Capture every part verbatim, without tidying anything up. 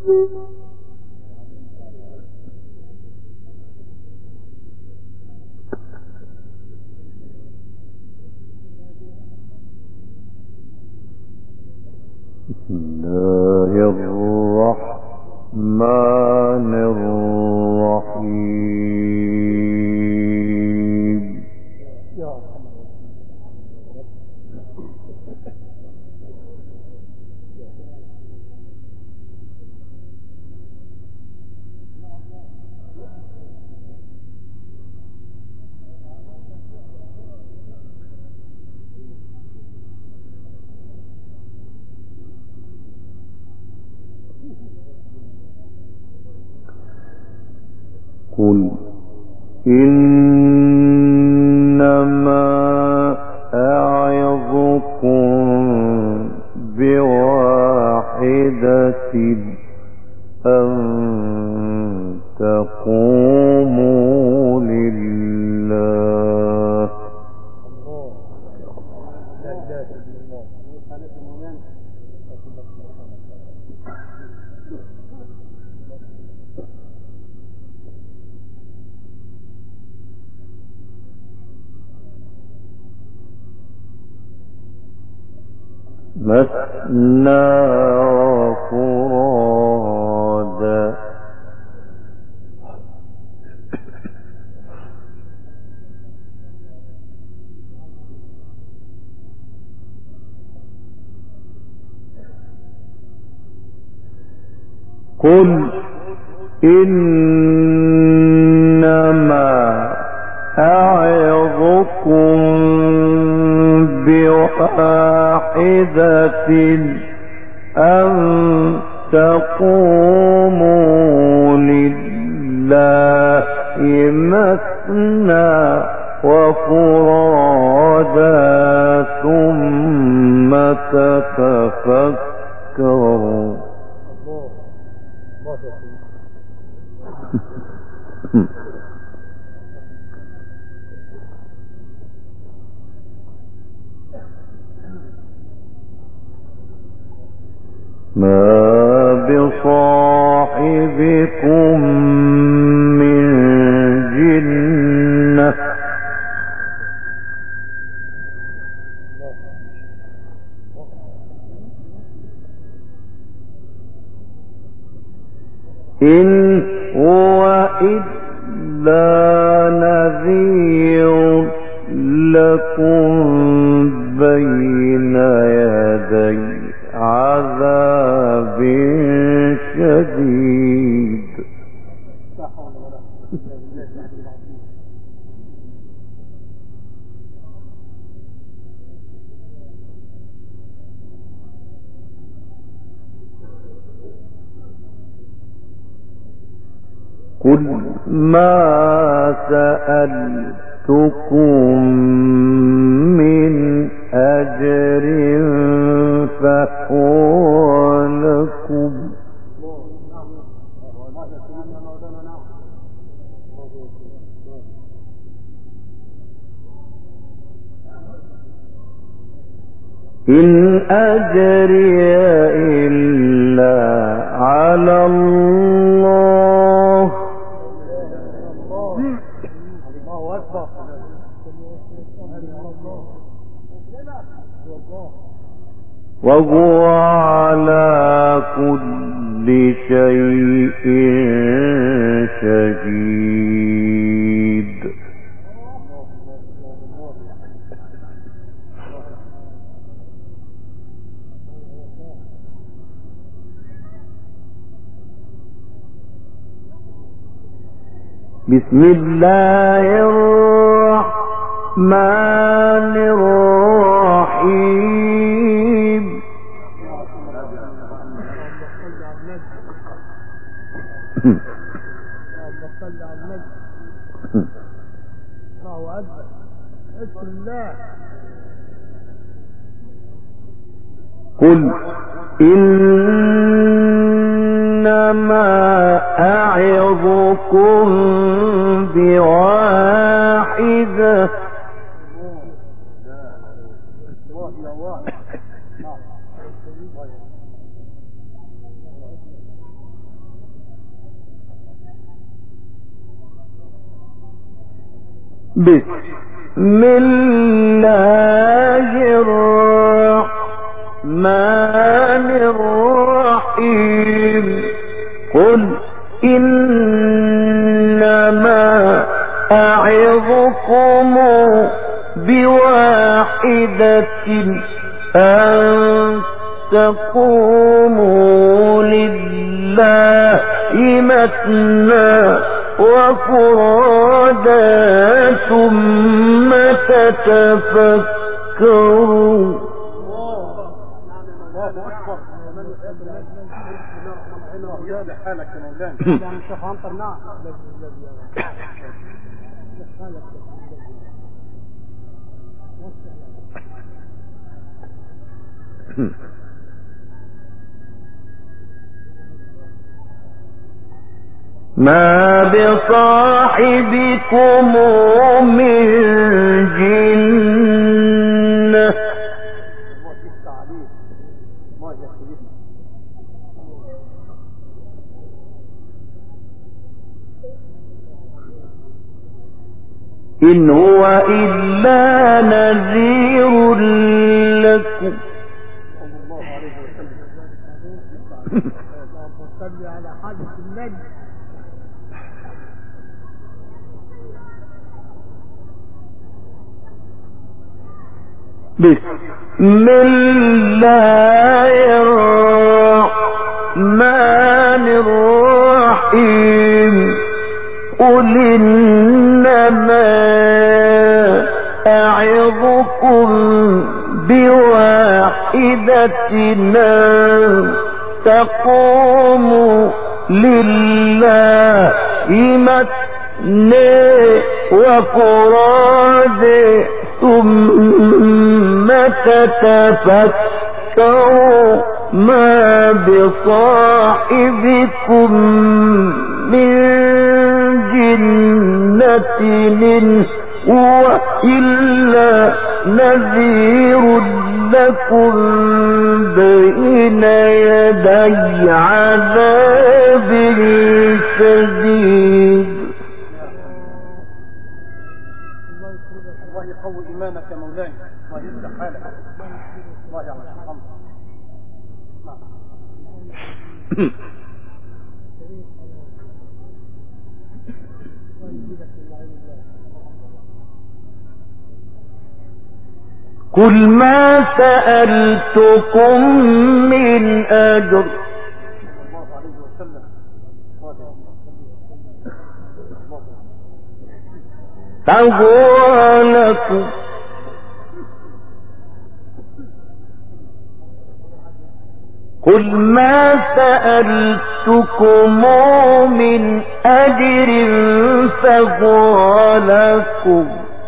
بسم الله الرحمن الرحيم. قل إنما أعظكم بواحدة أن تقوموا لله مثنى وفرادا قل إنما أعظكم بواحدة أن تقوموا لله مثنى وفرادا ثم تتفكروا. ما بصاحبكم من جنة إن هو إلا نذير لكم بين يدي عذاب شديد. قل ما سألتكم من أجر فهو لكم إن أجري إلا على الله وهو على كل شيء شهيد. بسم الله الرحمن الرحيم. قل إنما أعظكم بواحدة بسم الله الرحمن الرحيم قل إنما أعظكم بواحدة أن تقوموا لله مثنى وفرادا ثم تتفكروا. ما بصاحبكم من جنة إن هو إلا نذير لكم. بسم الله الرحمن الرحيم قل إنما أعظكم بواحدة أن تقوموا لله مثنى وفرادا ثم تتفكروا ما بصاحبكم من جنة إن هو إلا نذير لكم بين يدي عذاب شديد. الله يقوي إيمانك يا مولاي، الله يصلح حالك، الله يعلم الحمد. قل ما سألتكم من أجر فهو لكم قل ما سألتكم من أجر فهو لكم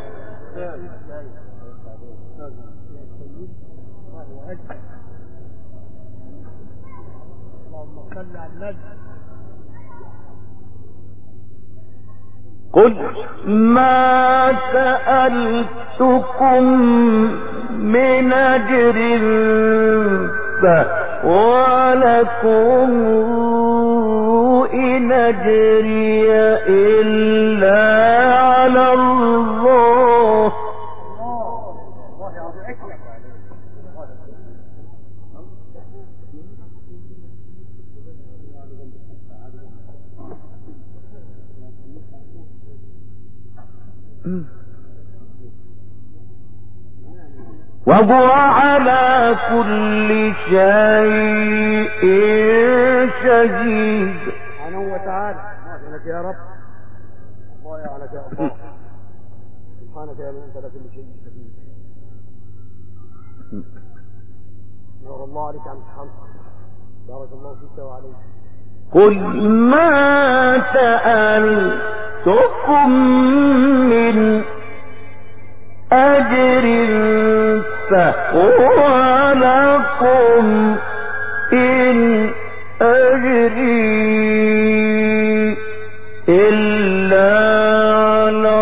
قل ما سألتكم من أجر فهو لكم إن أجري إلا على الله وهو على كل شيء شهيد. سبحانه وتعالى. سبحانك يا رب، الله يعلك يا الله، سبحانك يا من انت على كل شيء شهيد. نور الله عليك يا عم محمد، بارك الله فيك وعليك. قل ما سألتكم من أجر فهو لكم إن أجري إلا على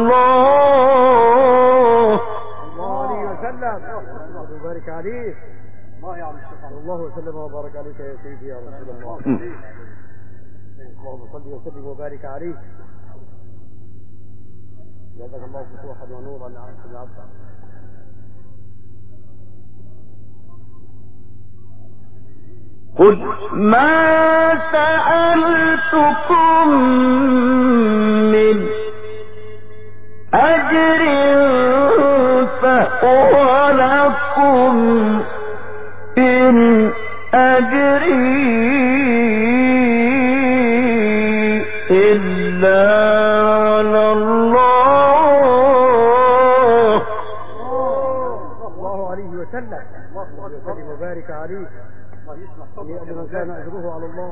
الله. الله عليه وسلم وبارك عليه. الله يعلم الله وسلم وبارك عليك يا سيدي يا رسول الله. اللهم صل وسلم وبارك عليه. جزاك الله فتوحا ونورا للعبد. قل ما سألتكم من أجر فهو لكم إن أجري إلا على الله. الله عليه وسلم. الله وسلم وبارك عليه. لمن كان أجره على الله.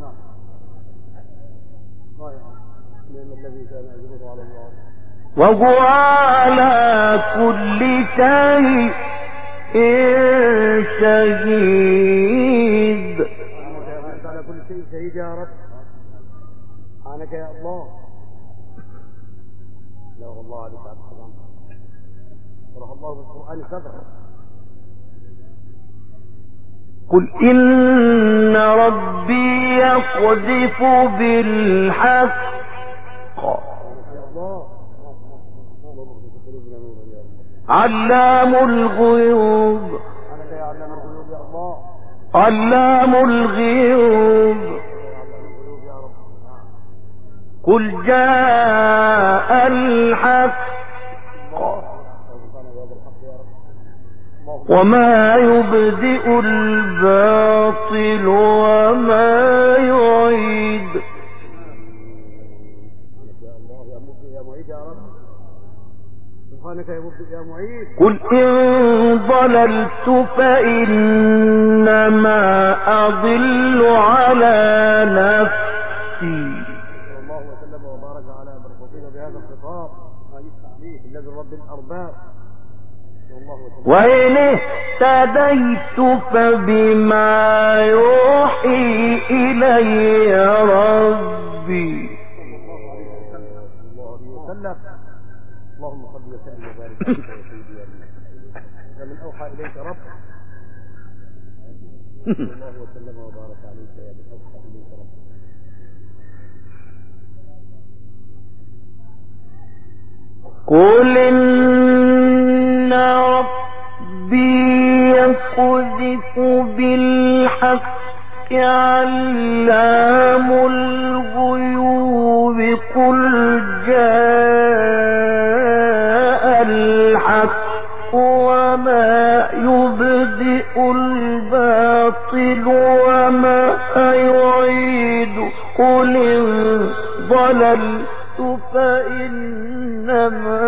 نعم الذي كان أجره على الله وهو على كل شيء شهيد. أنت على كل شيء شهيد يا رب. سبحانك يا الله. لا والله عليك عبد السلام. شرح الله بالقرآن صدرا. قل إن ربي يقذف بالحق علام الغيوب علام الغيوب. قل جاء الحق وما يبدئ الباطل وما يعيد. قل إن ضللت فإنما أضل على نفسي. الله وسلم وبارك على بركتنا بهذا الخطاب الذي رب الأرباب. وإن اهتديت فبما يوحي إلي ربي. اللهم صل وسلم وبارك عليك يا سيدي يا من أوحى إليك رب. الله وسلم وبارك عليك يا من أوحى إليك رب. قل إن ربي يقذف بالحق علام الغيوب. قل جاء الحق وما يبدئ الباطل وما يعيد. قل إن ضللت فإنما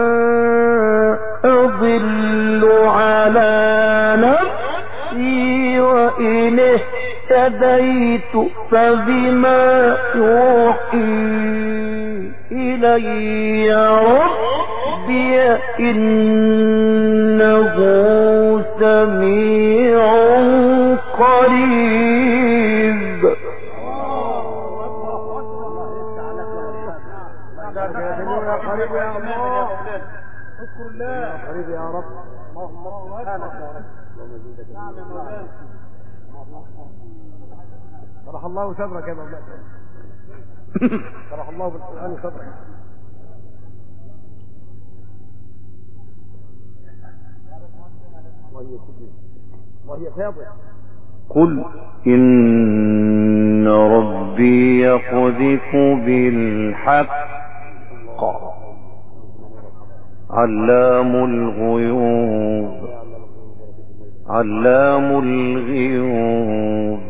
أضل على نفسي وإن اهتديت فبما يوحي إلي ربي إنه سميع قريب. قريب يا الله. اذكر الله قريب يا رب. اللهم سبحانك يا رب. اللهم زيدك. نعم يا مولانا. شرح الله صدرك يا مولانا. شرح الله بالقرآن صدرك. وهي فاضل. قل إن ربي يقذف بالحق علام الغيوب علام الغيوب.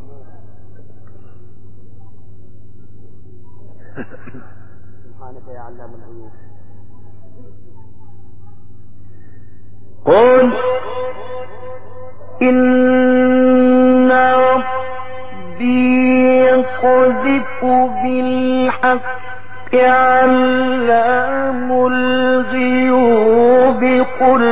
سبحانك يا علام الغيوب. قل إن ربي يقذف بالحق علام الغيوب. قل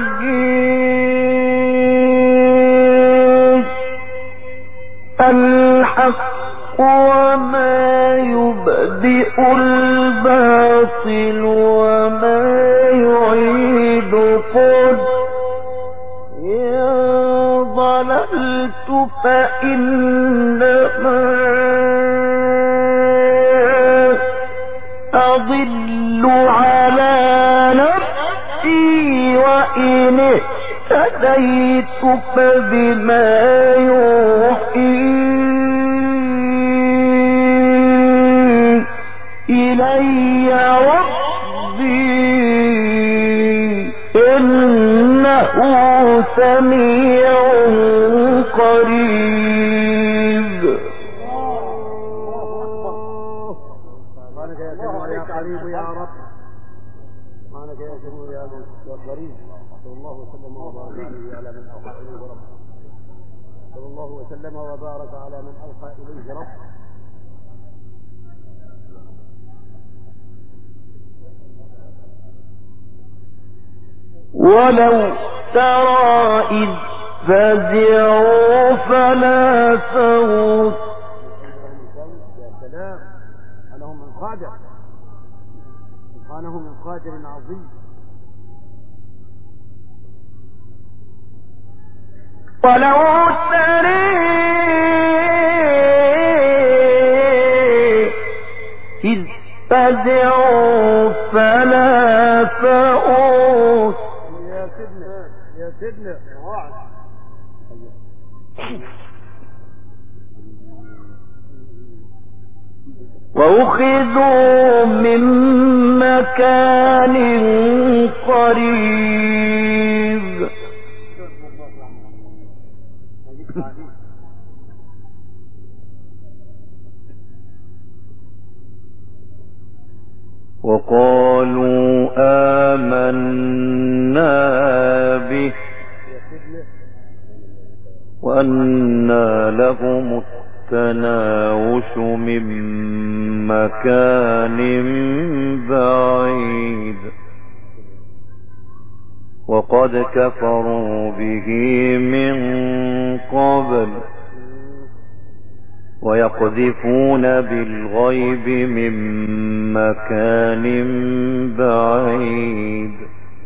جاء الحق وما يبدئ الباطل وما يعيد. قل إن ضللت فإنما أضل على أتيتك بما يوحي إلي ربي إنه سميع قريب. سبحانك يا سميع يا قريب يا رب. سبحانك يا سميع يا قريب. صلى الله وسلم وبارك عليه على من أوحى إليه رب. صلى الله وسلم وبارك على من أوحى إليه رب. ولو ترى إذ فزعوا فلا فوت. يا سلام، أنا هم من قادر، سبحانه من قادر عظيم. ولو ترى إذ فزعوا فلا فوت. يا سيدنا يا سيدنا وأخذوا من مكان قريب. وقالوا آمنا به وأنى لهم التناوش من مكان بعيد وقد كفروا به من قبل ويقذفون بالغيب من مكان بعيد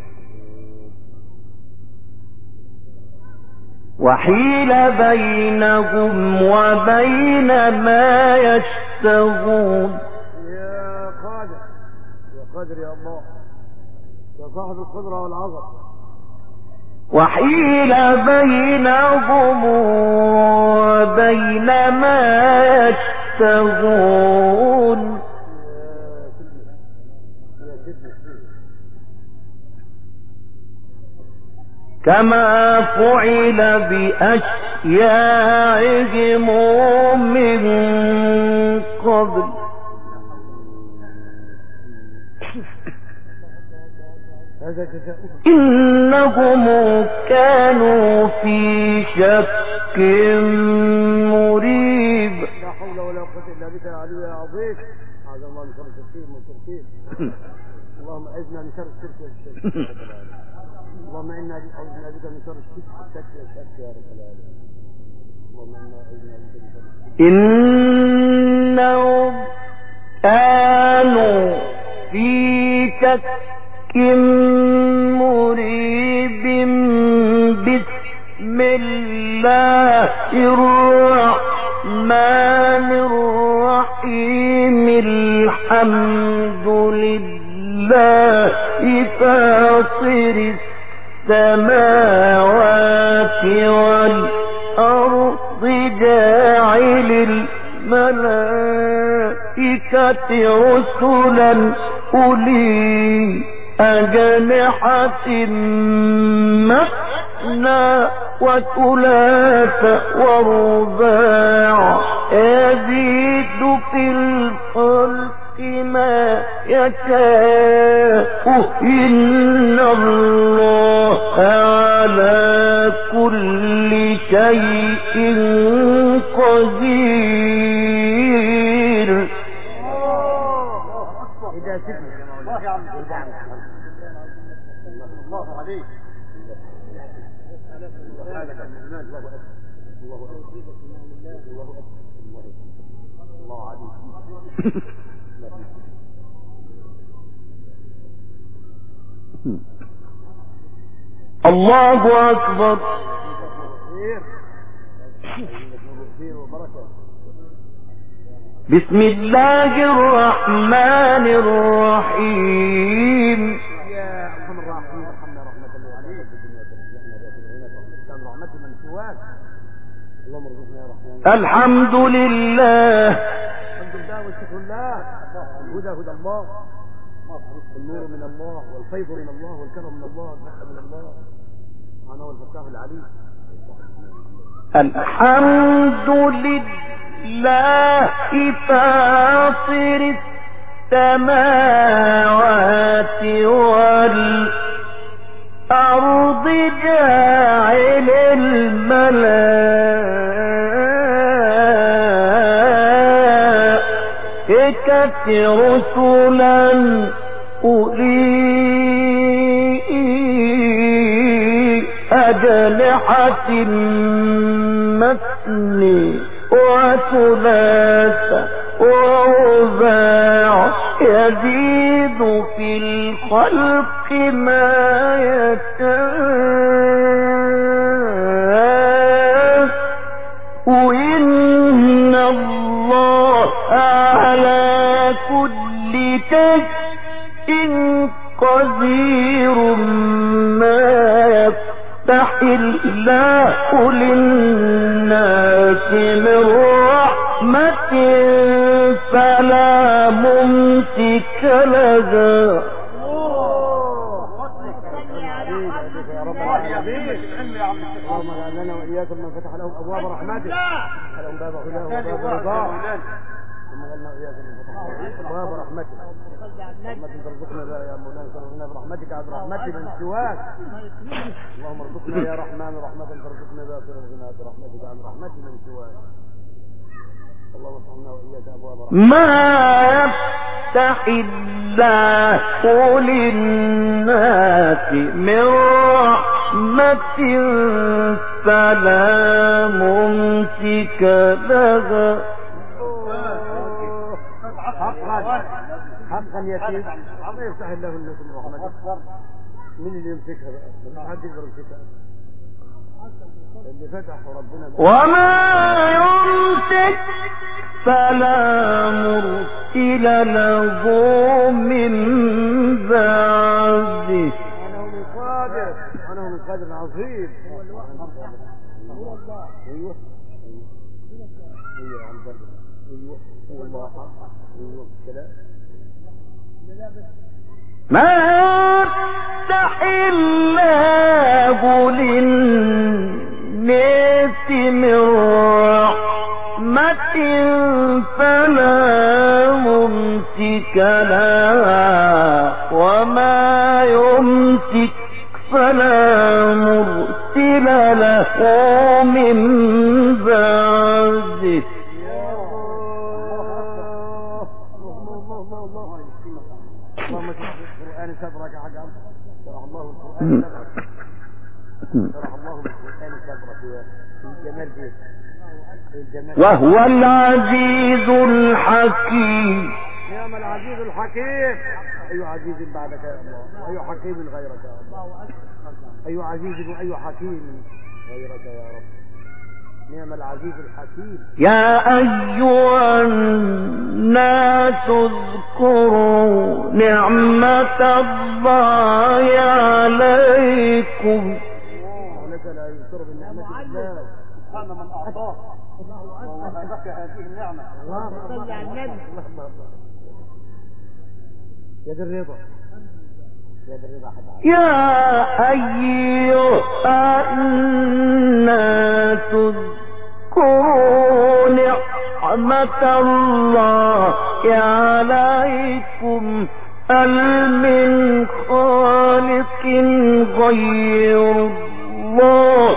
وحيل بينهم وبين ما يشتهون. يا قادر يا قادر يا الله يا صاحب القدرة والعظمة. وحيل بينهم وبين ما يشتهون كما فعل بأشياعهم من قبل إنهم كانوا في شك مريب. لا حول ولا قوة إلا بك يا علي يا عظيم. هذا الله من شر الشركين والمشركين. اللهم أعذنا من شر الشرك والشرك. اللهم إنا أعوذنا بك من شر الشرك والشرك والشرك يا رب العالمين. اللهم إنا أعوذنا بك من شر الشرك. إنهم كانوا في شك مريب. بسم الله الرحمن الرحيم. الحمد لله فاطر السماوات والأرض جاعل الملائكة رسلا أولي أجنحة مثنى وثلاث ورباع يزيد في الخلق ما يشاء إن الله على كل شيء قدير. الله عليك الله عليك الله أكبر. بسم الله الرحمن الرحيم. يا ارحم الراحمين ارحمنا رحمة الله عليك. اللهم ارزقنا يا رحمن. الحمد لله الحمد لله والشكر لله. الهدى هدى الله، النور من الله، والفيض من الله، والكرم من الله، والفتح من الله. أنا هو الفتاح العليم. الحمد لله فاطر السماوات والأرض جاعل الملائكة رسلا أولي أجنحة مثني وثلاث ورباع يزيد في الخلق ما يشاء وإن الله على كل شيء قدير. ما يفتح الله للناس من رحمة فلا ممسك لها. اللهم اجعل لنا واياكم من فتح لهم ابواب رحمته لهم باب هداه وباب رضاه. اللهم اجعلنا واياكم من فتح لهم ابواب رحمته رحمة ترزقنا بها يا مولانا ترزقنا برحمتك عبد رحمتي من سواك. اللهم ارزقنا يا رحمن رحمة ترزقنا بها ترزقنا برحمتك عن رحمتي من سواك. اللهم افتحنا واياك ابواب رحمتك. ما يفتح الله للناس من رحمة فلا ممسك لها. حقا حقا يا سيدي ما يفتح الله الناس من رحمته. مين اللي يمسكها بقى؟ مفيش حد يقدر يمسكها. اللي فتح ربنا بقى. وما يمسك فلا مرسل له من بعده. انا هو من قادر انا هو من قادر عظيم. هو الله. ايوه ايوه عم قادر. ايوه هو الله. ايوه الكلام. ما يفتح الله للناس من رحمة فلا ممسك لها وما يمسك فلا مرسل له من بعده. اللهم اشرح القرآن صدرك يا حاج عبد. شرح الله القرآن صدرك. شرح الله القرآن صدرك يا الجمال بيه. الجمال. وهو العزيز الحكيم. نعم العزيز الحكيم. أي عزيز بعدك يا الله، أي حكيم غيرك يا الله، أي عزيز وأي حكيم غيرك يا رب. نعم العزيز الحكيم. يا أيها الناس اذكروا نعمة الله عليكم. ولك لا يذكر بالنعمة الإسلام. سبحان من أعطاه الله أزكى هذه النعمة. اللهم صل على النبي. يا ذي الرضا يا ذي الرضا حد. يا أيها الناس اذكروا نعمة الله عليكم هل من خالق غير الله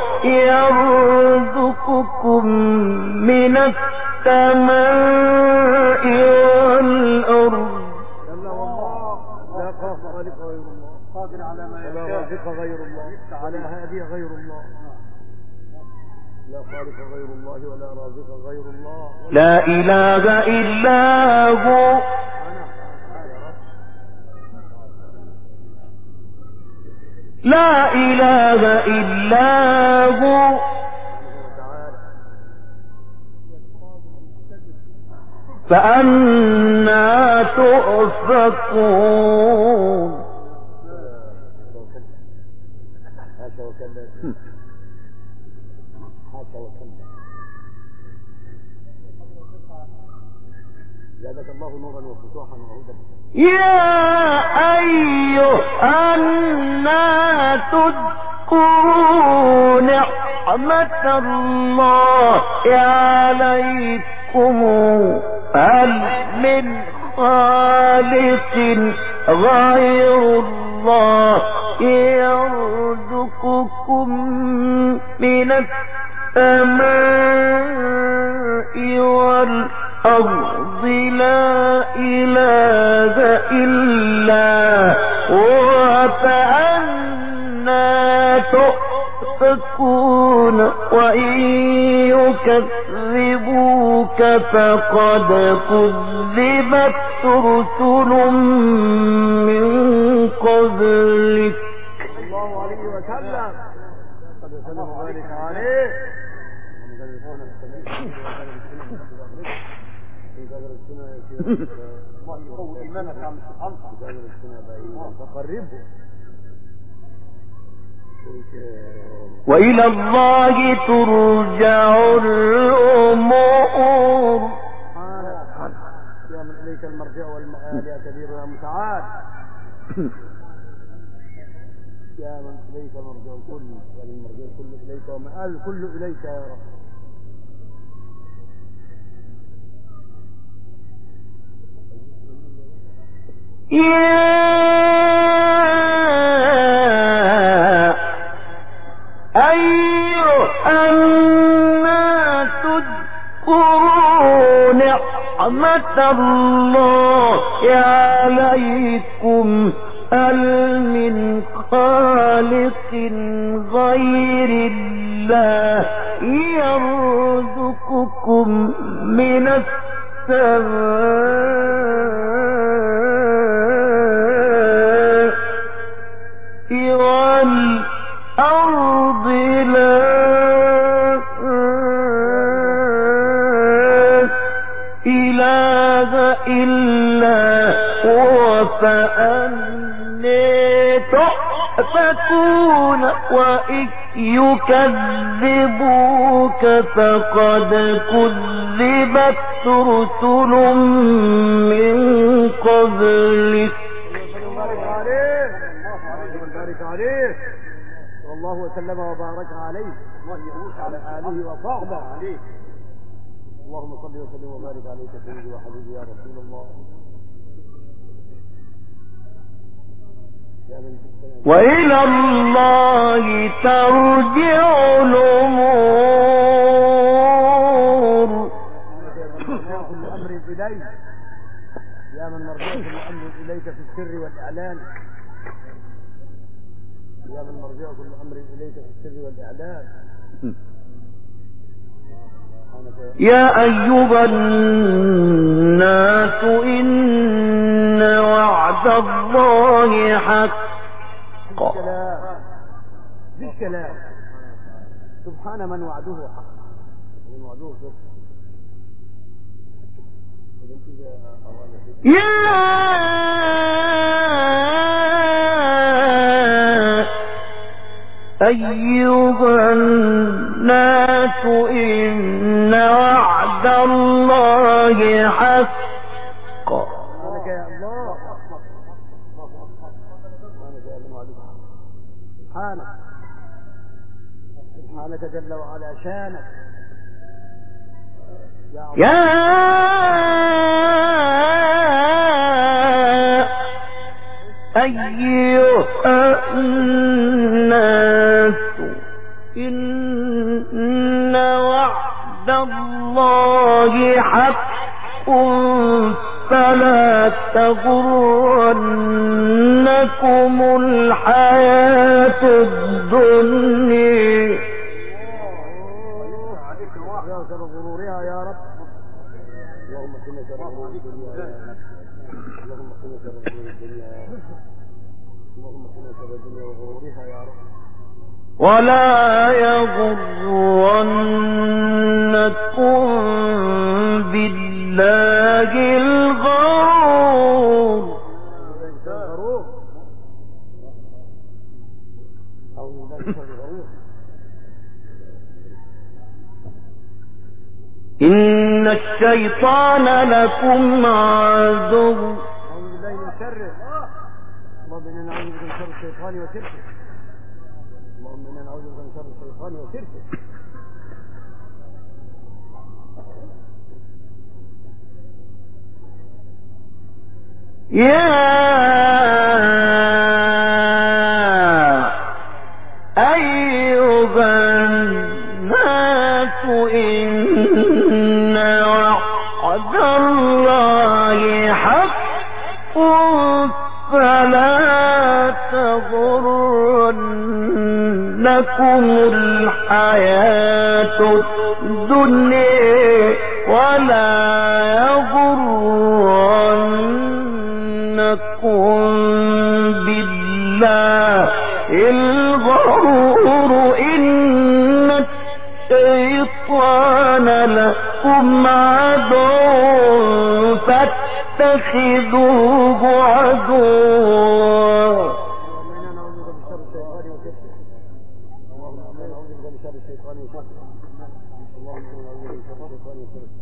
يرزقكم من السماء والأرض. لا خالق غير الله، قادر على ما يشاء، ولا رازق غير الله، ولا هادي غير الله. لا خالق غير الله ولا رازق غير الله. لا إله إلا هو. لا إله إلا هو. فأنا تؤفكون. حاشا وكلا حاشا وكلا زادك الله نورا وفتوحا وهدى. يا أيها الناس اذكروا نعمة الله عليكم هل من خالق غير الله يرزقكم من السماء والأرض لا إله إلا هو فأنا تؤفكون وإن يكذبوك فقد كذبت رسل من قبلك. الله عليه وسلم قد وسلم وبارك عليه. الله يقوي إيمانك يا عم سبحانه فقربه. وإلى الله ترجع الأمور. يا من إليك المرجع والمآل يا كبير يا متعال. يا من إليك مرجع الكل، يا من مرجع الكل إليك ومآل الكل إليك يا رب. يا أيها الناس اذكروا نعمة الله عليكم هل من خالق غير الله يرزقكم من السماء والأرض لا إله إلا هو فأني تؤفكون وإن يكذبوك فقد كذبت رسل من قبلك. صلى الله وسلم وبارك عليه وعلى آله وصحبه عليه. اللهم صل وسلم وبارك عليك سيدي وحبيبي يا رسول الله. وإلى الله ترجع الأمور. كل أمر إليك يا من مرجع كل أمر إليك في السر والإعلان. يا من مرجع كل أمر إليك في السر والإعلان. يا أيها الناس إن وعد الله حق. بالكلام سبحان من وعده حق من وعده صدق. يا أيها الناس إن وعد الله حق. سبحانك يا الله. سبحانك سبحانك جل وعلا شانك يا أيها الناس إن وعد الله حق فلا تغرنكم الحياة الدنيا. شر غرورها يا رب. اللهم قنا شر غرور الدنيا. اللهم قنا شر غرور الدنيا. اللهم قنا شر الدنيا وغرورها يا رب. ولا يغرنكم بالله الغرور. أو من ذلك الغرور. إن الشيطان لكم عدو. أعوذ بالله من شره. اللهم إنا نعوذ بك من شر الشيطان وشركه. اللهم إنا نعوذ بك من شر الشيطان وشركه. يا أيها الناس إن وعد الله حق فلا تغرنكم الحياة الدنيا ولا يغرنكم بالله الغرور إن الشيطان لكم عدو فاتخذوه عدوا. اللهم إنا نعوذ بك من شر الشيطان وشركه. اللهم إنا نعوذ بك من شر الشيطان وشركه. اللهم إنا نعوذ بك من شر الشيطان وشركه.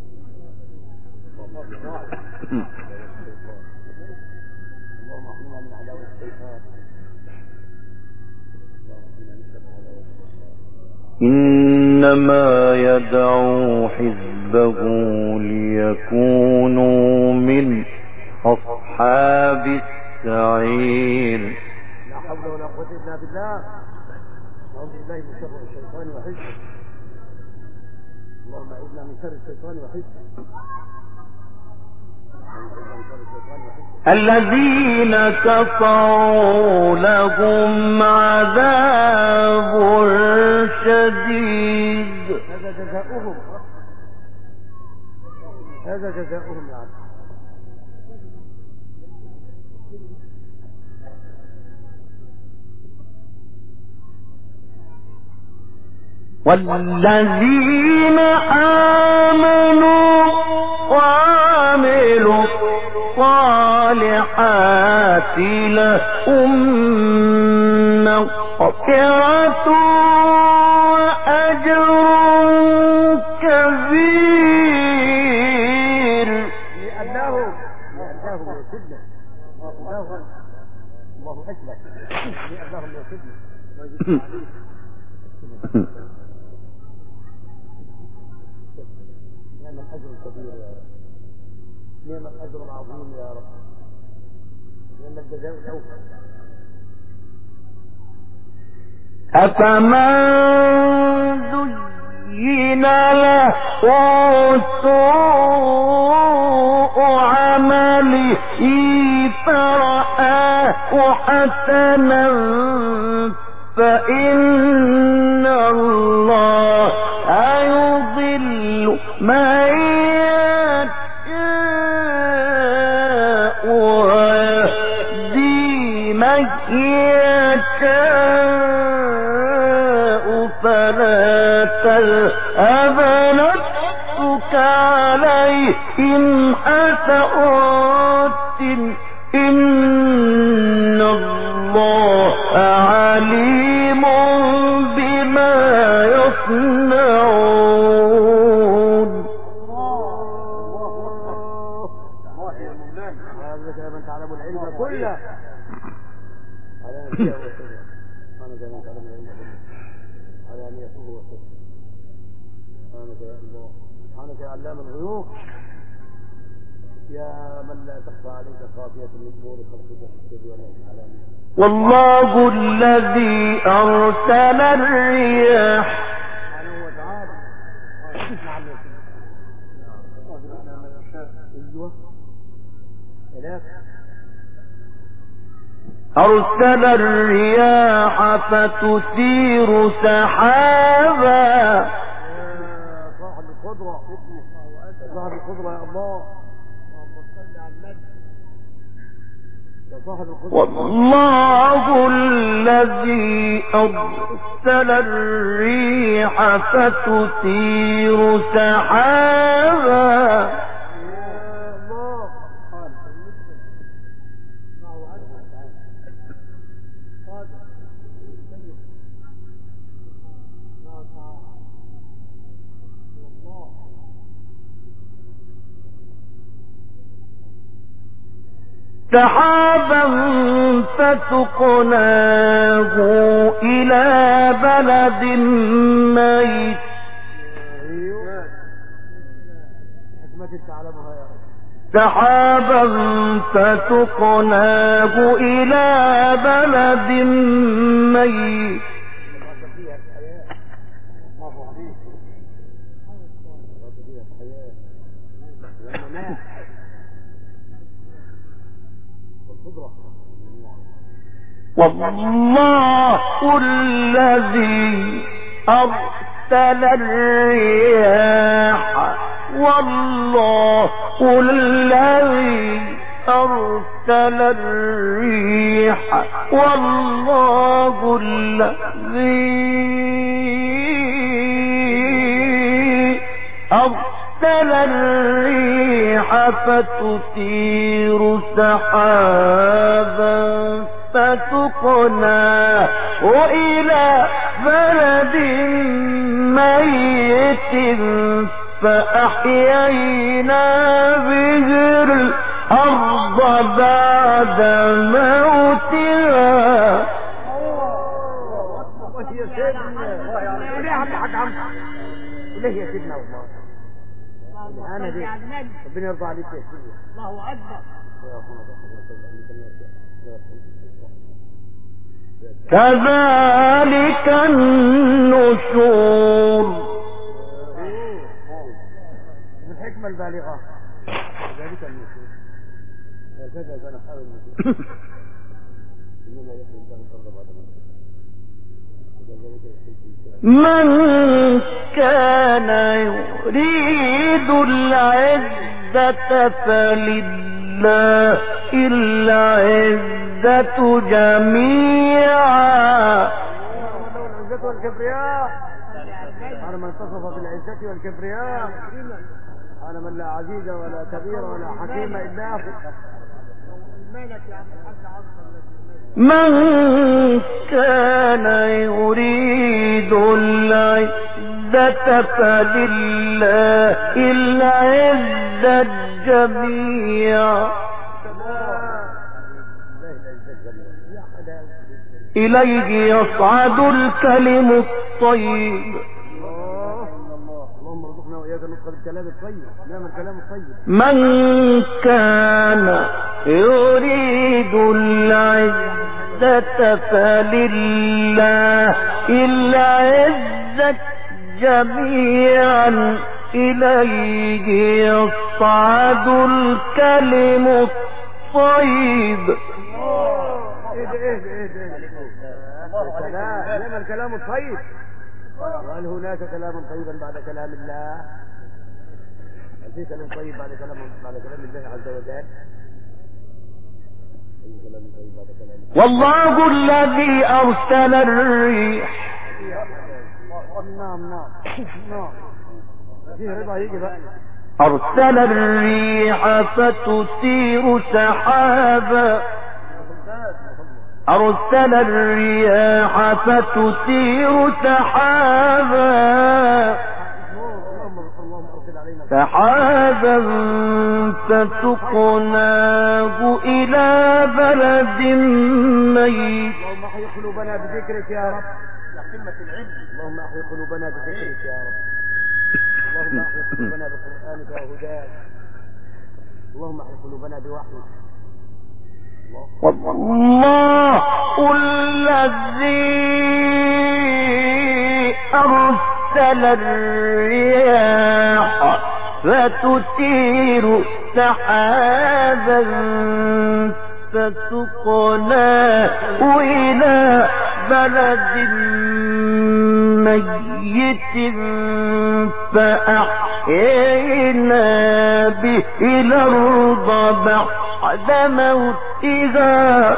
اللهم احمنا من عداوة الشيطان. إنما يدعو حزبه ليكونوا من أصحاب السعير. لا حول ولا قوة إلا بالله. نعوذ بالله من شر الشيطان وحزبه. اللهم أعذنا من شر الشيطان وحزبه. الذين كفروا لهم عذاب شديد. هذا جزاؤهم. هذا جزاؤهم يا عبد. والذين آمنوا وعملوا الصالحات لهم مغفرة وأجر كبير. لأنهم لأنهم يسدنا. لأنهم الله أكبر. لأنهم يسدنا. نعم الأجر الكبير يا رب. نعم الأجر العظيم يا رب. نعم الجزاء الأوفى. أفمن زين له سوء عمله فرآه حسنا فإن الله يضل من يشاء ويهدي من يشاء فلا تذهب نفسك عليهم حسرات إن الله عليم بما يصنعون. الله يا مولانا. هذا من تعلم العلم كله. على نفسه وسره. أنا من تعلم العلم كله. على نفسه وسره. سبحانك يا الله. سبحانك يا علام الغيوب. يا من لا تخفى عليك خافية من أمور خلقك في السر ولا في العلانية. والله الذي أرسل الرياح سبحانه وتعالى. نعم يا سيدي. أيوه. ثلاثة. أرسل الرياح فتثير سحابا. يا صاحب القدرة. صاحب القدرة يا الله. اللهم صل على النبي. يا صاحب القدرة. والله الذي أرسل الريح فتثير سحابا. سحابا فسقناه إلى بلد ميت. سحابا فسقناه إلى بلد ميت. والله الذي أرسل الرياح والله الذي أرسل الريح والله الذي أرسل الريح فتثير سحابا فسقناه إلى بلد ميت فأحيينا به الأرض بعد موتها. يا سيدنا وليه عم حق عم وليه يا سيدنا والله انا دي ربنا يرضى عليك يا سيدي. الله اكبر. كذلك النشور. الحكمة البالغة. كذلك النشور. هكذا كان حاول النشور. من كان يريد العزة فلله العزة جميعا. العزة والكبرياء على من اتصف بالعزة والكبرياء، على من لا عزيز ولا كبير ولا حكيم إلا هو. من كان يريد العزة فلله العزة جميعا. إليه يصعد الكلم الطيب. اللهم ارزقنا وإياك النطق بالكلام الطيب. نعم الكلام الطيب. من كان يريد العزة فلله العزة جميعا إليه يصعد الكلم الطيب. ايه ده ايه ده ايه ده الكلام الكلام الطيب. وهل هناك كلام طيبا بعد كلام الله؟ هل في كلام طيب بعد كلام بعد كلام الله عز وجل؟ والله الذي أرسل الريح. نعم نعم نعم. فيه رضا يجي بقى. أرسل الريح فتثير سحابا. أرسل الرياح فتثير سحابا سحابا فسقناه إلى بلد ميت. اللهم احي قلوبنا بذكرك يا رب. قمة العلم. اللهم احي قلوبنا بذكرك يا رب. اللهم احي قلوبنا بقرآنك وهداك. اللهم احي قلوبنا بوحيك. والله الذي أرسل الرياح فتثير سحابا فسقناه إلى بلد ميت فأحيينا به الأرض بعد موتها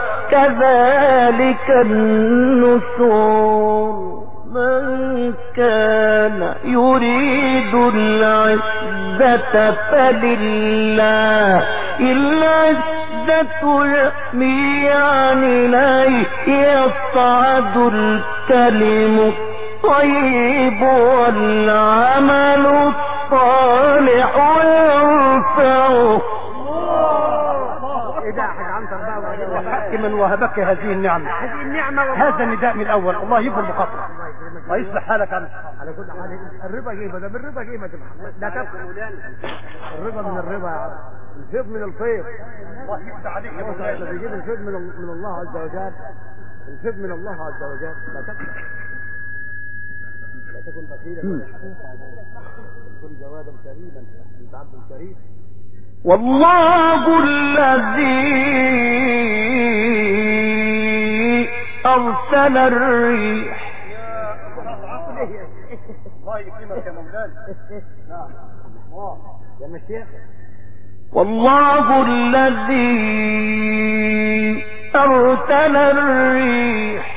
كذلك النشور. من كان يريد العزة فلله العزة جميعا إليه يصعد الكلم الطيب والعمل الصالح يرفعه. ايه ده يا حاج عم من وهبك هذه النعمة. هذه النعمة هذا النداء من الأول. الله يكبر بخاطرك ويصلح حالك. على على كل حال الربا جيبه ده بالربا جيبه لا تبقى الربا من الربا يا عم. الفيض من الفيض. الله يفتح عليك يا مولانا. الذي يجيب الفيض من من الله عز وجل. الفيض من الله عز وجل. لا تبقى لا تكن بخيلا ولا حقيقا. كن جوادا كريما انت عبد كريم. والله الذي أرسل الريح. الله يكرمك يا مولانا. نعم يا مشيخ. والله الذي أرسل الريح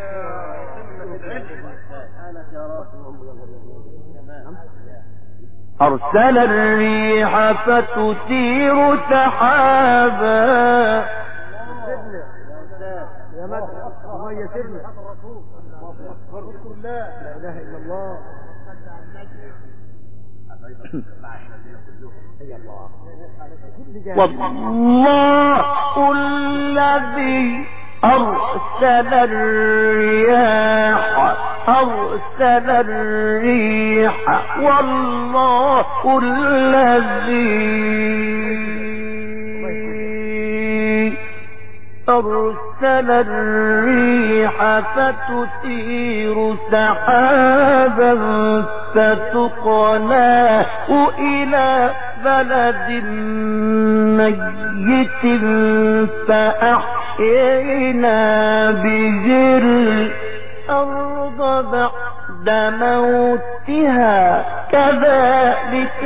أرسل الريح فتثير سحابا. يا مدى الله يسرنا. لا اله الا الله. والله الذي أرسل الرياح أرسل الريح والله الذي أرسل الريح فتثير سحابا فسقناه إلى بلد ميت فأحيينا به الأرض بعد موتها كذلك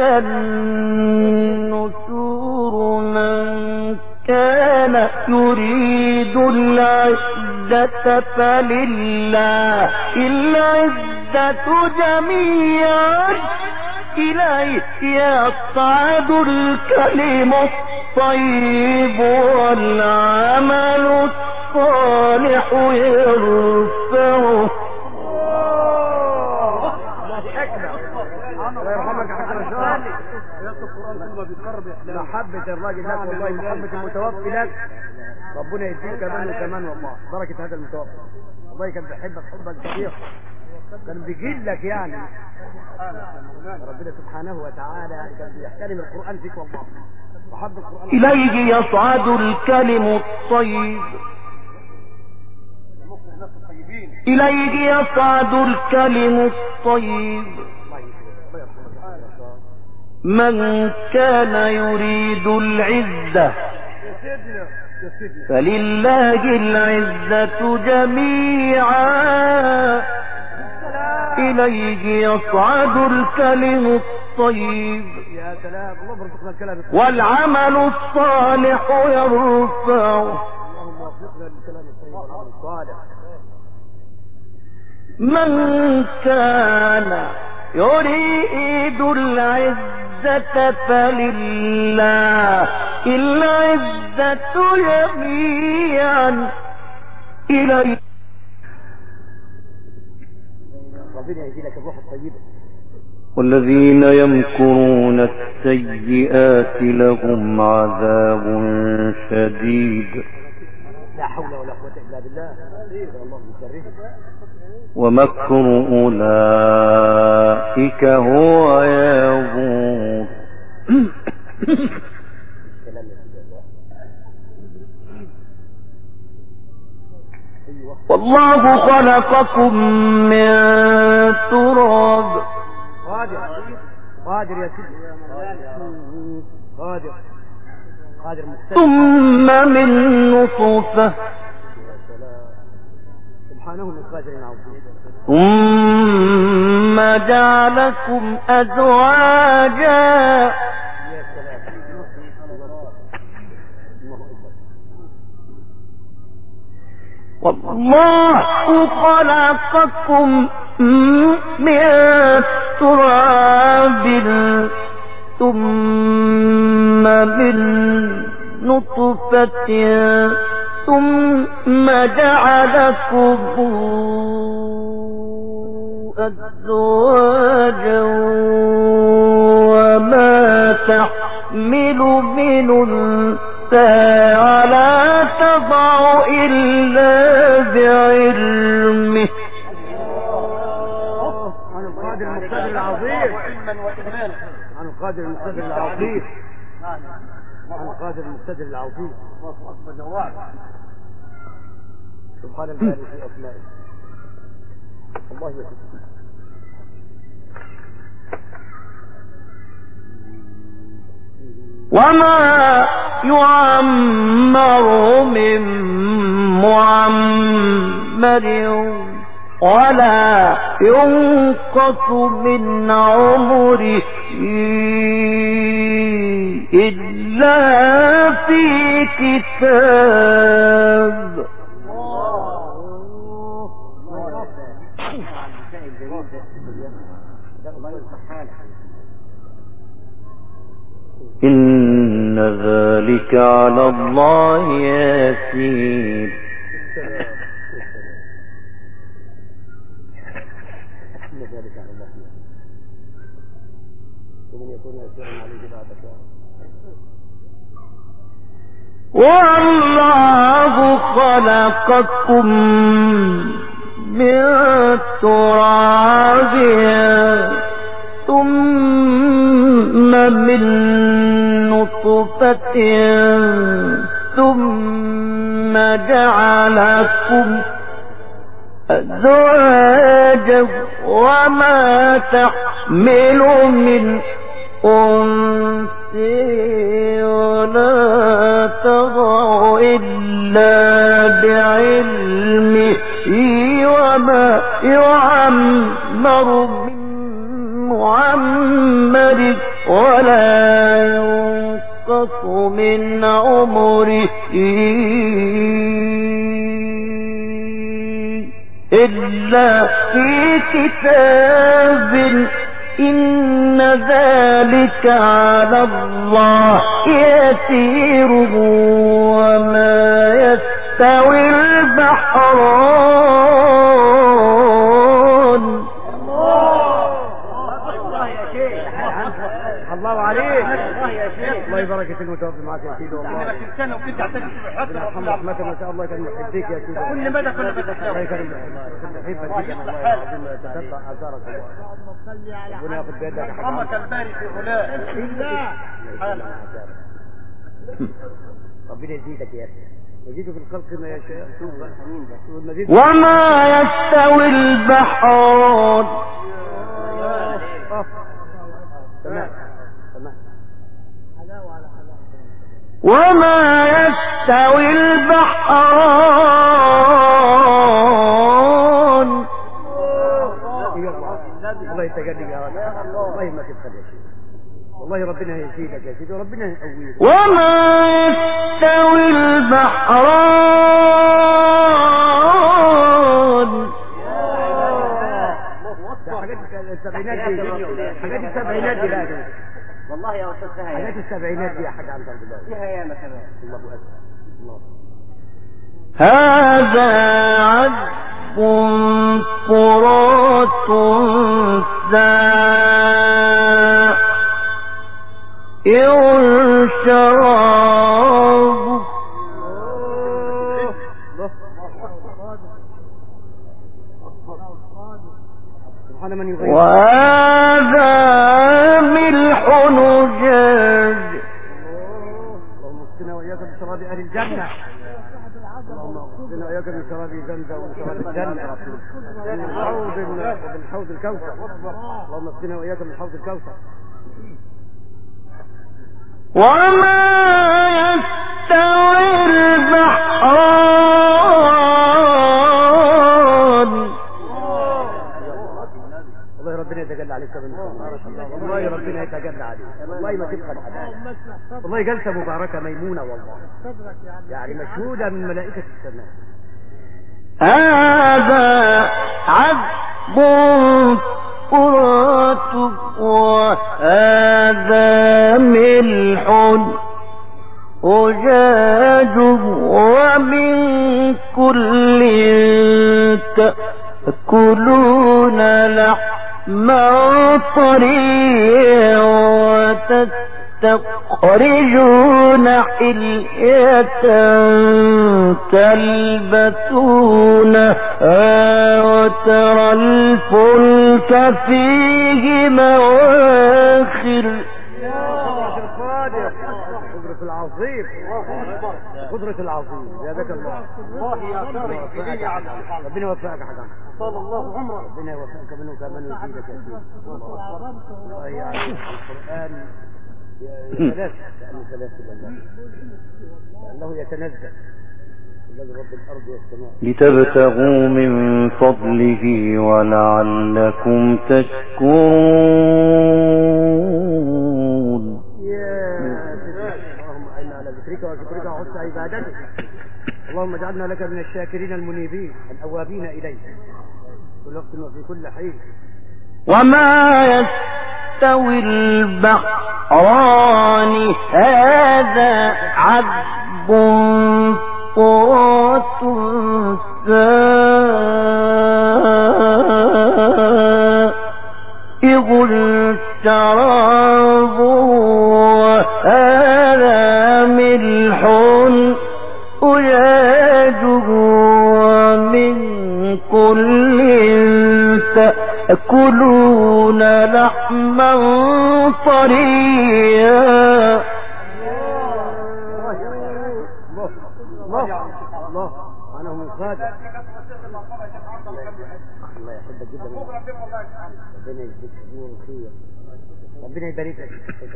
النشور. من كان يريد العزة فلله العزة جميعا إليه يصعد الكلم الطيب والعمل الصالح يرفعه. الله يرحمك يا حاج رشاد. القرآن كل ما بيتقرب محبة الراجل لك والله محبة المتوفي لك ربنا يديك كمان وكمان والله بركة هذا المتوفي. والله كان بيحبك حبا كثيرا كان بيجيل لك يعني ربنا سبحانه وتعالى كان بيحترم القرآن فيك والله وحب القرآن. إليه يصعد الكلم الطيب إليه يصعد الكلم الطيب. من كان يريد العزة فلله العزة جميعا إليه يصعد الكلم الطيب والعمل الصالح يرفعه. من كان يريد العزة فلله العزة جميعا إليه. ربنا يهدي لك الروح الطيبة. والذين يمكرون السيئات لهم عذاب شديد لا حول ولا قوة إلا بالله. الله يكرمك. ومكر أولئك هو يبور. والله خلقكم من تراب. قادر قادر يا سيدي قادر قادر ثم من نطفة سبحانه من قادر عظيم. ثم جعلكم أزواجا. يا سلام. والله خلقكم من تراب ثم من نطفة ثم جعلكم أزواجا وما تحمل من أنثى ولا تضع إلا بعلمه. عن القادر المقتدر العظيم علما وإيمانا. عن القادر المقتدر العظيم. عن القادر المقتدر العظيم. سبحان الباري في أسمائه. الله يكفي. وما يعمر من معمر ولا ينقص من عمره إلا في كتاب. إن ذلك على الله يسير. إن ذلك على الله يسير. ومن يكون يسيرا عليه بعدك. والله خلقكم من تراب ثم من نطفة ثم جعلكم أزواجا وما تحمل من أنثى ولا تضع إلا بعلمه وما يعمر من معمر ولا ينقص من عمره إلا في كتاب إن ذلك على الله يسير. وما يستوي البحران. الله عليك. الله يبارك في المتوفي معك يا سيدي. والله احنا كل سنه وكنت اعتقد ربنا يرحمه رحمته ما شاء الله كان يحبك يا سيدي. كل مدى كل مدى الله يكرمك. يحبك جدا والله العظيم يتتبع اثارك. ربنا ياخذ بيدك. رحمك الباري في غلاء. ربنا يزيدك يا اخي. يزيد في الخلق ما يشاء. وما يستوي البحران. تمام تمام. وما يستوي البحران. الله يتقلق يا رب. والله ما تبخل يا سيدي. والله ربنا يزيدك يا سيدي وربنا يقويك. وما يستوي البحران. حاجات السبعينات دي حاجات السبعينات دي لا والله يا استاذ سهيل حاجات السبعينات دي يا حاج عبد الله فيها ياما كمان. الله اكبر. الله هذا عذب فرات سائغ شراب. سبحان من يغير. وهذا ملح نجاج. اللهم اسقنا واياك بشراب اهل الجنه. اللهم اسقنا واياك بشراب زمزم وشراب الجنه من الحوض من حوض الكوثر. اللهم اسقنا واياك من حوض الكوثر. وما يستوي البحران. والله ربنا يتجلى عليك والله ربنا يتجلى عليك. والله ما تبقى الحلال. والله جلسه مباركه ميمونه والله يعني مشهوده من ملائكه السماء. هذا عذب فرات وهذا ملح أجاج ومن كل تأكلون لحما طريا وتستخرجون تستخرجون حلية تلبسونها وترى الفلك فيه مواخر. قدرة العظيم قدرة العظيم يا ذاك الله. الله يا ربنا يوفقك يا حاج. طال الله عمرك. ربنا يوفقك منه كمان ويزيدك يا سيدي. الله يعني القرآن يتنزل لأنه ثلاثة بالله لأنه يتنزل الذي رب الأرض والسماء لتبتغوا من فضله ولعلكم تشكرون. اللهم اعنا على ذكرك وشكرك وحسن عبادتك. اللهم اجعلنا لك من الشاكرين المنيبين الاوابين اليك كل وقت وفي كل حين. وما يستوي البحران هذا عذب فرات سائغ شراب وهذا ملح أجاج ومن كل تأكلون لحما طريا. الله انا من خادم. الله يحبك جدا. ربنا يجزيك نور وخير. ربنا يبارك لك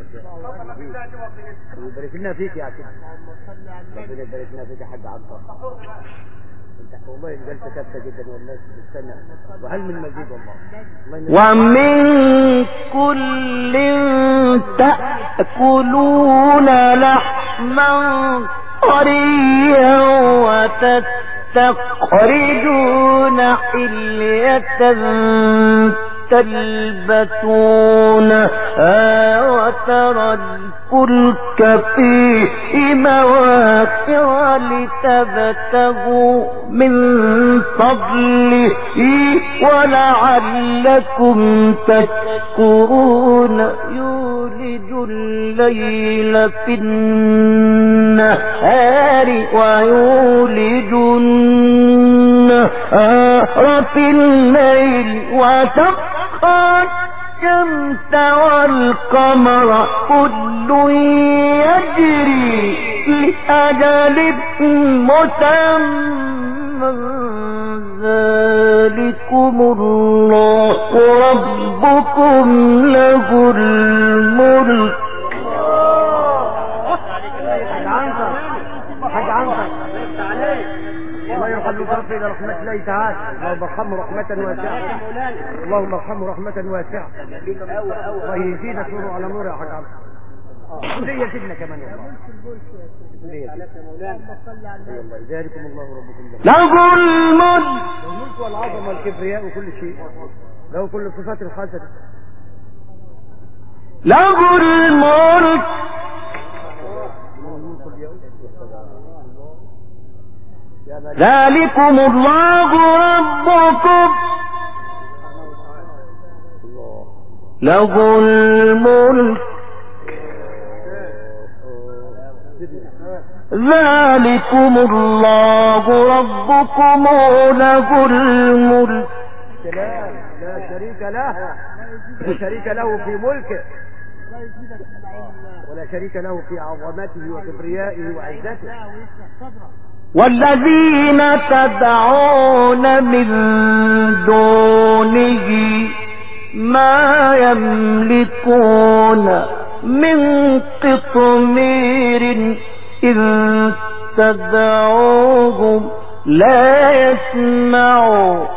ويبارك لنا فيك يا عسل. ربنا يبارك لنا فيك يا حاج عطار. انت والله الجلسه ثابته جدا والناس بتستنى وهل من مزيد والله. ومن كل تأكلون لحما طريا وتستخرجون حلية تلبسونها وترى الفلك فيه مواخر لتبتغوا من فضله ولعلكم تشكرون. يولج الليل في النهار ويولج النهار في الليل وسخر الشمس والقمر كل يجري لأجل مسمى ذلكم الله ربكم له الملك. حاج عنتر الله يرحم ويصرف الى رحمه الله تعالى. اللهم ارحمه رحمه واسعه. اللهم ارحمه رحمه واسعه. الله يزيدك نور على نور يا حاج عنتر. وليا سيدنا كمان والله. ذلكم الله ربكم له الملك الملك والعظمه والكبرياء وكل شيء. له كل صفات الحسنه. له الملك ذلكم الله ربكم له الملك ذلكم الله ربكم له الملك. لا لا شريك له لا شريك له في ملكه ولا شريك له في عظمته وكبريائه وعزته. والذين تدعون من دونه ما يملكون من قطمير إن تدعوهم لا يسمعوا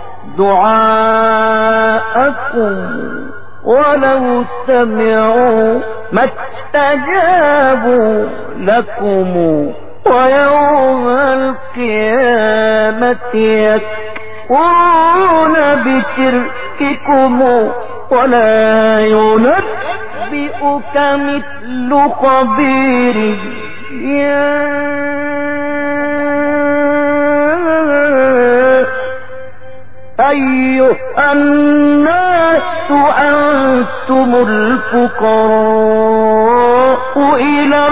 دعاءكم ولو سمعوا ما استجابوا لكم ويوم القيامة يكفرون بشرككم ولا ينبئك مثل خبير. يا أيها الناس أنتم الفقراء إلى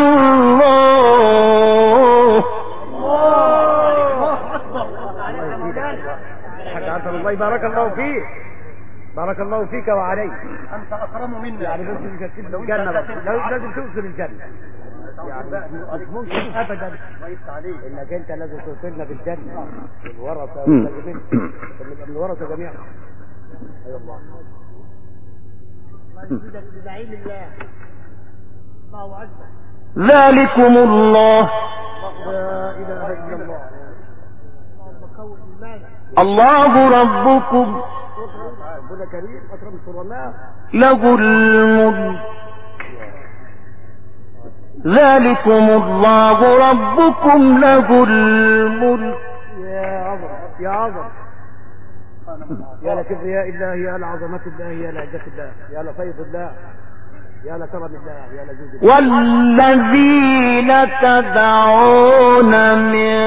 بارك الله فيك، بارك الله فيك وعليك. انت اكرم منا يعني بس مش هتسيب الجنه بقى. لازم توصل الجنه يعني مش ممكن ابدا انك انت لازم توصلنا بالجنه الورثه والمسلمين نبقى من الورثه جميعا. اي الله يزيدك بدعيم الله. الله اكبر. ذلكم الله لا اله الا الله. الله ربكم ربنا كريم اكرم الكرماء له الملك. ذلكم الله ربكم له الملك. يا عظم يا عظم يا لكبرياء الله، يا لعظمة الله، يا لعزة الله، يا لفيض الله، يا لكرم الله، يا لجود الله. والذين تدعون من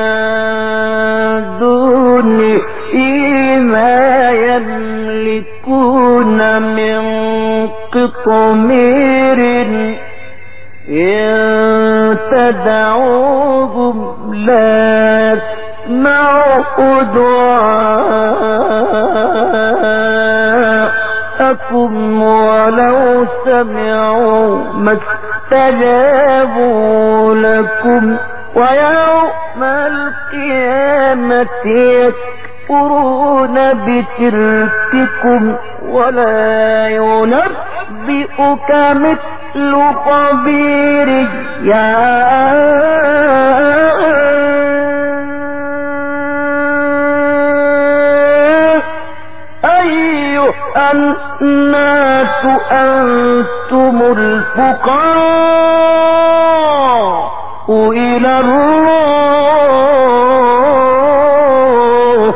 دونه ما يملكون من قطمير إن تدعوهم لا يسمعوا دعاءكم ولو سمعوا ما استجابوا لكم ويوم القيامة يكفرون بشرككم ولا ينبئك مثل خبير. يا أيها الناس أنتم الفقراء إلى الله.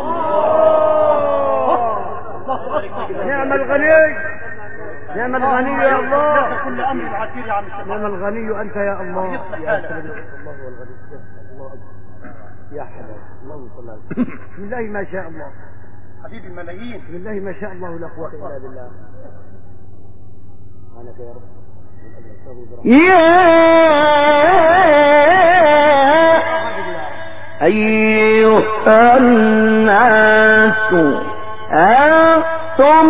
نعم الغني، نعم الغني يا الله. كل امر العسير يا عم الشيخ. نعم الغني انت يا الله. يا سلام الله هو الغني. الله اكبر يا حلال. اللهم صل على سيدنا. بسم الله ما شاء الله. حبيب الملايين. بسم الله ما شاء الله لا قوة الا بالله. سبحانك يا رب. يا أيها الناس أنتم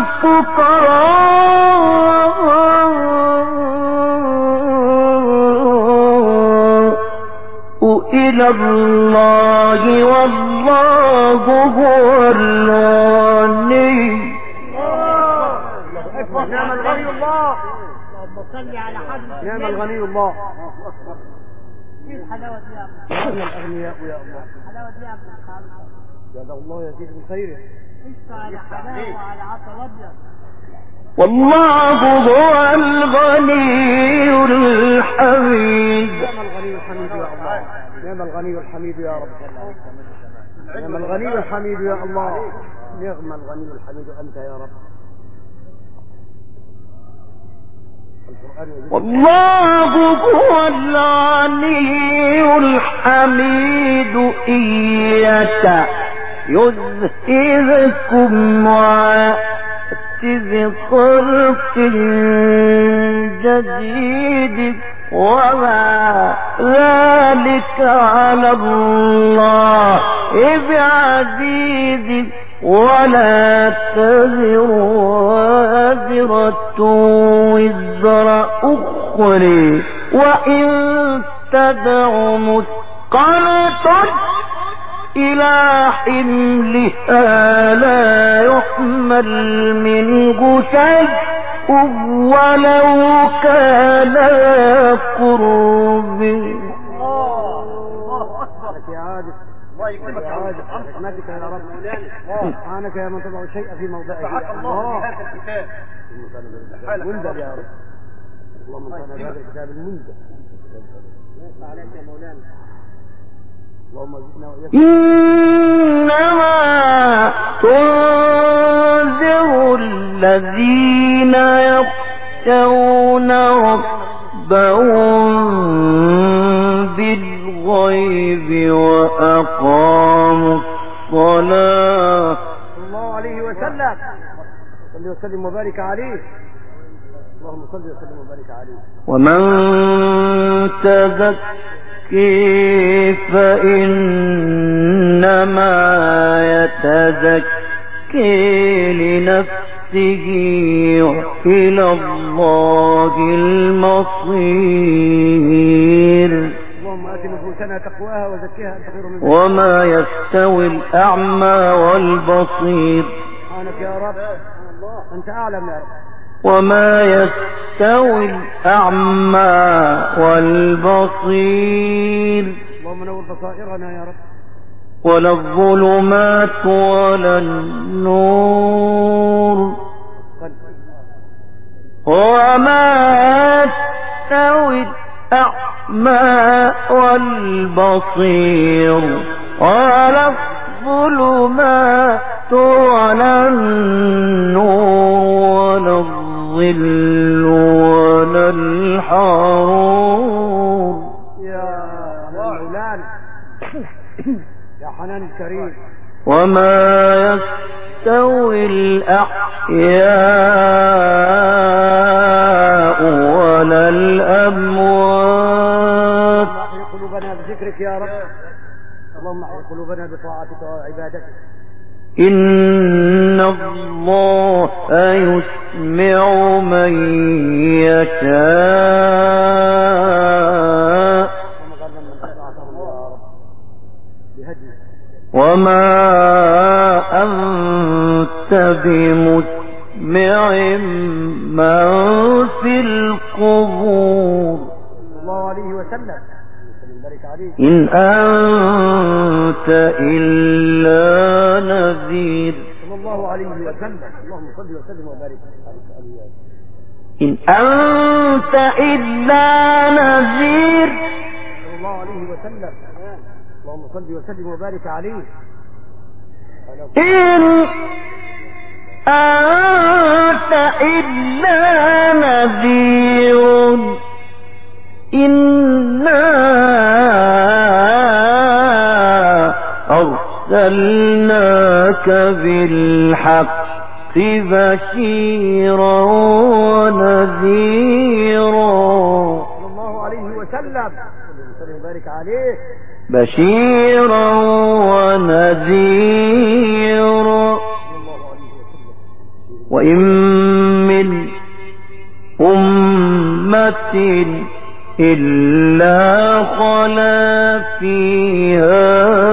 الفقراء إلى الله والله هو الغني. نعم الغني الله. اللهم صل على حضرة نعم الغني الله. ايه الحلاوة دي يا ابو؟ نعم الاغنياء يا الله. الحلاوة دي يا ابو الخالق. جزا الله يزيد من خيره. قشطة على حلاوة وعلى عسل ابيض. والله هو الغني الحميد. نعم الغني الحميد يا الله. نعم الغني الحميد يا رب. نعم الغني الحميد يا الله. نعم الغني الحميد انت يا رب. والله هو الغني الحميد إياك يذهبكم ويأتي بخلق جديد وما ذلك على الله بعزيز ولا تزر وازرة وزر أخرى وإن تدع مثقلة إلى حملها لا يحمل منه شيء ولو كان قرب. يا عادل الله يكرمك يا عادل رحمتك يا رب. سبحانك يا من تضع الشيء في موضعه. سبحان الله في هذا الكتاب المنزل يا رب. اللهم صل على هذا الكتاب المنزل. عليك يا مولانا. اللهم زدنا وإياك. إنما تنذر الذين يخشون ربهم بالغيب وأقاموا الصلاة. الله عليه وسلم. صل وسلم وبارك عليه. اللهم صل وسلم وبارك عليه. ومن تزكي فإنما يتزكى لنفسه وإلى الله المصير اللهم آت نفوسنا تقواها وزكها أنت خير من وما يستوي الأعمى والبصير سبحانك يا رب أنت أعلم يا رب وما يستوي الأعمى والبصير اللهم نور بصائرنا يا رب ولا الظلمات ولا النور وما يستوي الأعمى والبصير ولا الظلمات ولا النور ولا الظل ولا الحرور يا مولانا يا حنان الكريم وما يستوي الأحياء ولا الأموات احيي قلوبنا بذكرك يا رب اللهم احيي قلوبنا بطاعتك وعبادتك إن الله يسمع من يشاء وما أنت بمسمع من في القبور صلى الله عليه وسلم إن أنت إلا نذير صلى الله عليه وسلم اللهم صل وسلم وبارك عليه إن أنت إلا نذير صلى الله عليه وسلم اللهم صل وسلم وبارك عليه إن أنت إلا نذير إنا أرسلناك بالحق بشيرا ونذيرا صلى الله عليه وسلم وبارك عليه بشيرا ونذيرا وإن من أمة إلا خلا فيها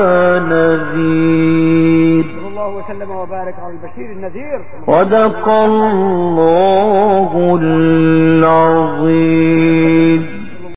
نذير صلى الله وسلم وبارك على البشير النذير صدق الله العظيم.